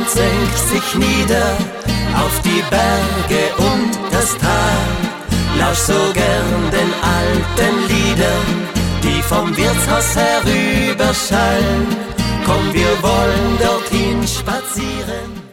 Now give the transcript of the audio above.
senkt sich nieder auf die Berge und das Tal. Lausch so gern den alten Liedern, die vom Wirtshaus herüberschallen. Komm, wir wollen dorthin spazieren.